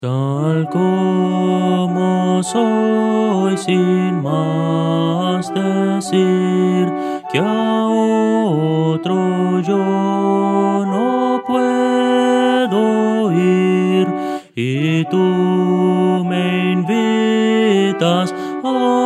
Tal como soy, sin más decir, que a otro yo no puedo ir, y tú me invitas a